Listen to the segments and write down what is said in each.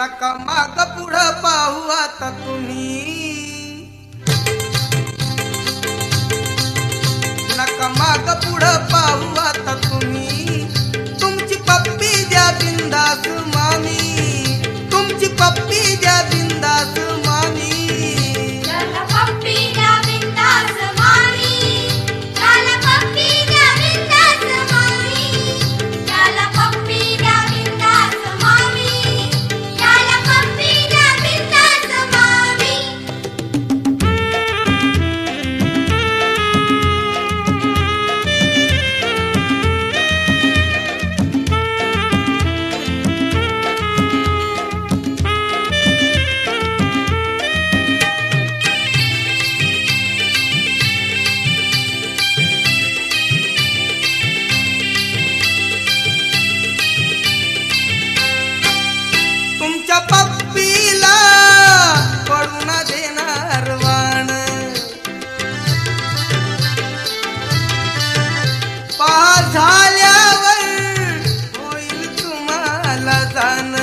नका माग पुढं पाहू आता तुम्ही, नका माग पुढं पाहू आता तुम्ही. तुमची पप्पी द्या बिंदास मामी, तुमची पप्पी द्या बिंदास मामी. पप्पीला पडू न देणार वाण, पहा झाल्यावर होईल तुम्हाला जाण.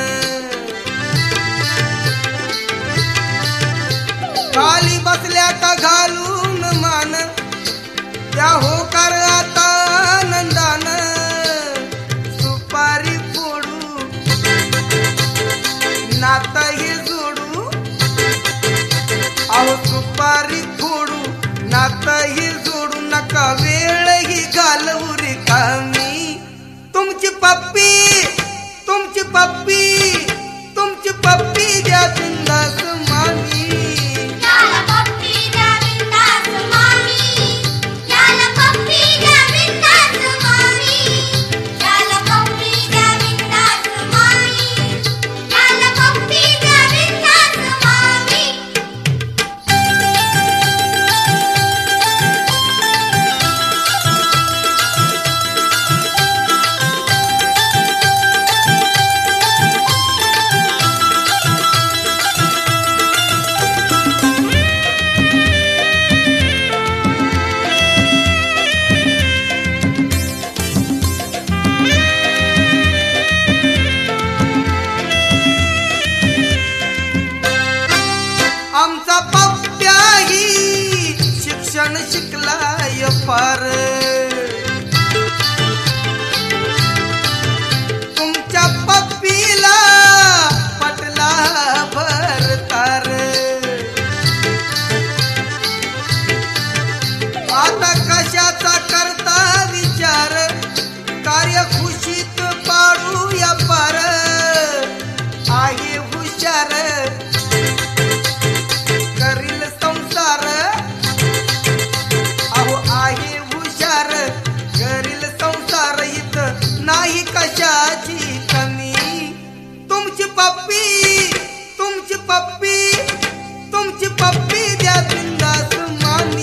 खाली बसल्या का घालून मान, त्या होकार आता आनंदान. सुपारी फोडू नाता हे जोडू, अहो सुपारी फोडू नाता हे जोडू. नका वेळ ही घालवू रिकामी. तुमची पप्पी, तुमची पप्पी, तुमची पप्पी द्या बिंदास मामी. आमचा पप्प्याही शिक्षण शिकलाय फार, तुमच्या पप्पीला पटला भरतार. आता कशाचा करता विचार, कार्य खुशीत पाडूया पार. आहे हुशार करील संसार, अहो आहे हुशार करील संसार. इथं नाही कशाची कमी. तुमची पप्पी, तुमची पप्पी, तुमची पप्पी द्या बिंदास मामी.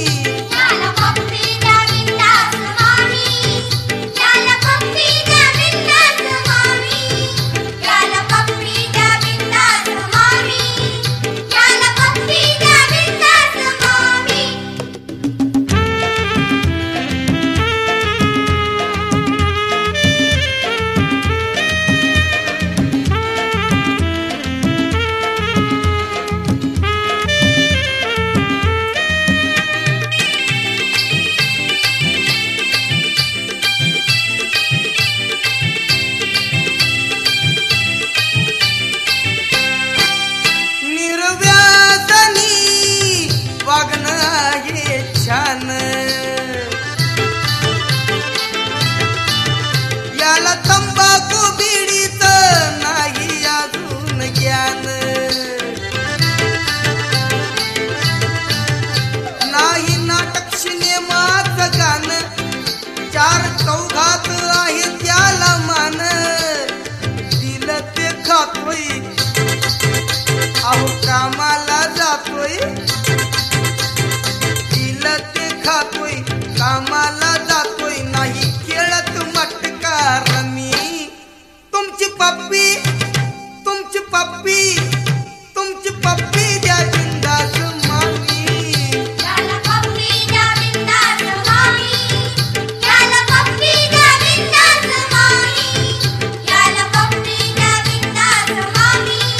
छान याला तंबाखू बिडीच नाही अजून ज्ञान. नाही नाटक सिनेमाचं गाणं, चार चौघात आहे त्याला मान. दिलं ते खातोय, अहो कामाला जातोय. ते खातोय कामाला जातोय, नाही खेळत मटका रमी. तुमची पप्पी, तुमची पप्पी, तुमची पप्पी द्या बिंदास मामी. Mami.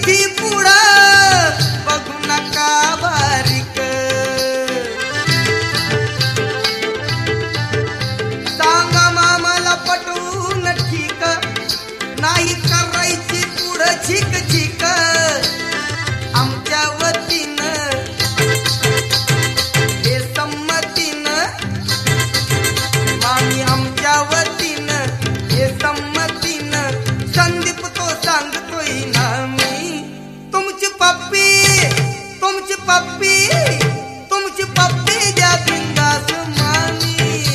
करायची पुढं बघू नका बारीक सांगा मामाला पटवून ठीक नाही करायची पुढं झिक झिक आमच्या वतीनं हे संमतीनं मामी आमच्या वतीनं हे संमतीनं संदीप तो सांगतोय ना मी तुमची पप्पी द्या बिंदास मामी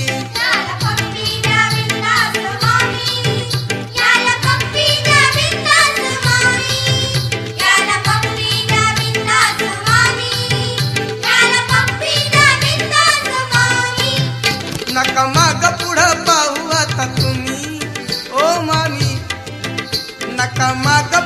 नका माग पुढं पाहू आता तुम्ही ओ मामी नका माग